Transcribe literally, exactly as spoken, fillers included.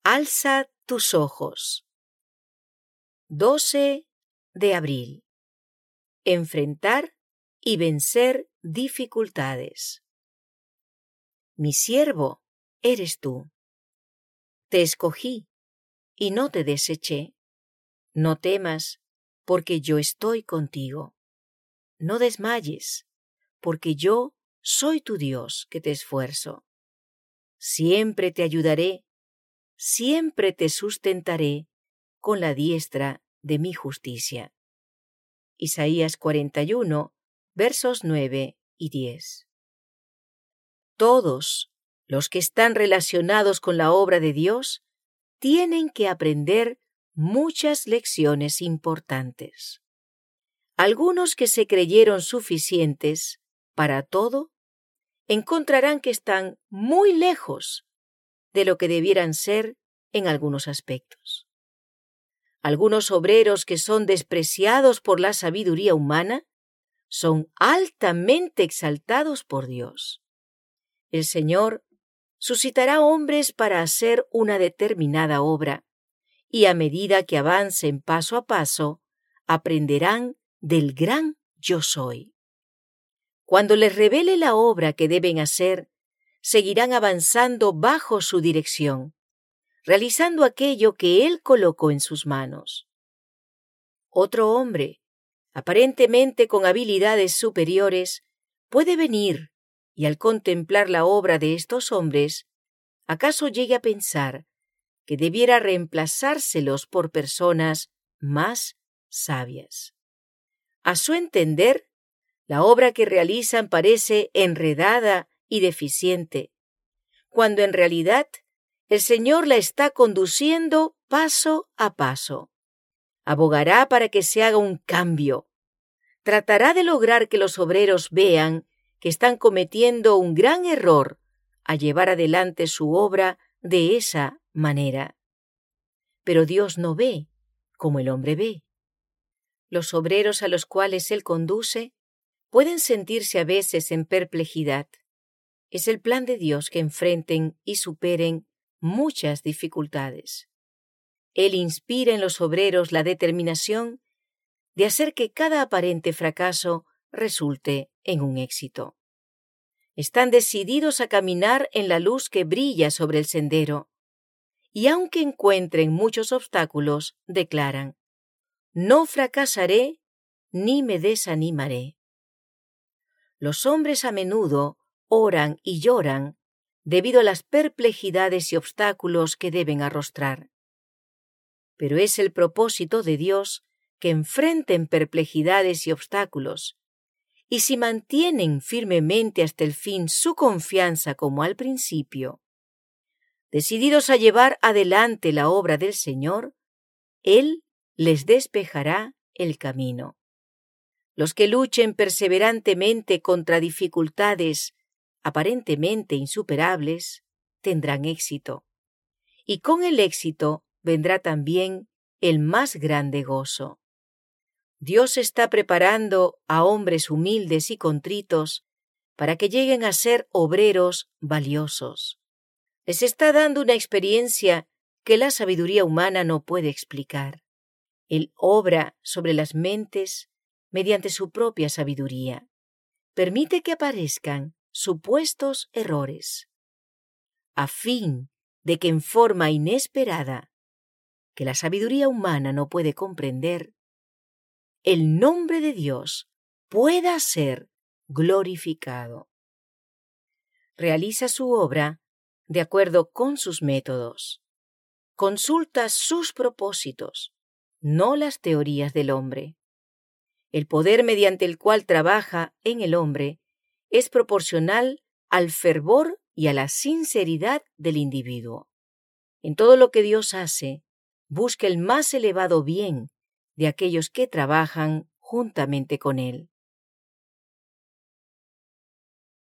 Alza tus ojos. doce de abril. Enfrentar y vencer dificultades. Mi siervo eres tú. Te escogí y no te deseché. No temas, porque yo estoy contigo. No desmayes, porque yo soy tu Dios que te esfuerzo. Siempre te ayudaré, siempre te sustentaré con la diestra de mi justicia. Isaías cuarenta y uno, versos nueve y diez. Todos los que están relacionados con la obra de Dios tienen que aprender muchas lecciones importantes. Algunos que se creyeron suficientes para todo encontrarán que están muy lejos de lo que debieran ser en algunos aspectos. Algunos obreros que son despreciados por la sabiduría humana son altamente exaltados por Dios. El Señor suscitará hombres para hacer una determinada obra, y a medida que avancen paso a paso, aprenderán del gran Yo Soy. Cuando les revele la obra que deben hacer, seguirán avanzando bajo su dirección, realizando aquello que Él colocó en sus manos. Otro hombre, aparentemente con habilidades superiores, puede venir y al contemplar la obra de estos hombres, acaso llegue a pensar que debiera reemplazárselos por personas más sabias. A su entender, la obra que realizan parece enredada y deficiente, cuando en realidad el Señor la está conduciendo paso a paso. Abogará para que se haga un cambio. Tratará de lograr que los obreros vean que están cometiendo un gran error al llevar adelante su obra de esa manera. Pero Dios no ve como el hombre ve. Los obreros a los cuales Él conduce pueden sentirse a veces en perplejidad. Es el plan de Dios que enfrenten y superen muchas dificultades. Él inspira en los obreros la determinación de hacer que cada aparente fracaso resulte en un éxito. Están decididos a caminar en la luz que brilla sobre el sendero, y aunque encuentren muchos obstáculos, declaran: no fracasaré ni me desanimaré. Los hombres a menudo oran y lloran debido a las perplejidades y obstáculos que deben arrostrar. Pero es el propósito de Dios que enfrenten perplejidades y obstáculos, y si mantienen firmemente hasta el fin su confianza como al principio, decididos a llevar adelante la obra del Señor, Él les despejará el camino. Los que luchen perseverantemente contra dificultades aparentemente insuperables tendrán éxito, y con el éxito vendrá también el más grande gozo. Dios está preparando a hombres humildes y contritos para que lleguen a ser obreros valiosos. Les está dando una experiencia que la sabiduría humana no puede explicar. Él obra sobre las mentes mediante su propia sabiduría. Permite que aparezcan supuestos errores, a fin de que en forma inesperada, que la sabiduría humana no puede comprender, el nombre de Dios pueda ser glorificado. Realiza su obra de acuerdo con sus métodos. Consulta sus propósitos, no las teorías del hombre. El poder mediante el cual trabaja en el hombre es proporcional al fervor y a la sinceridad del individuo. En todo lo que Dios hace, busca el más elevado bien de aquellos que trabajan juntamente con Él.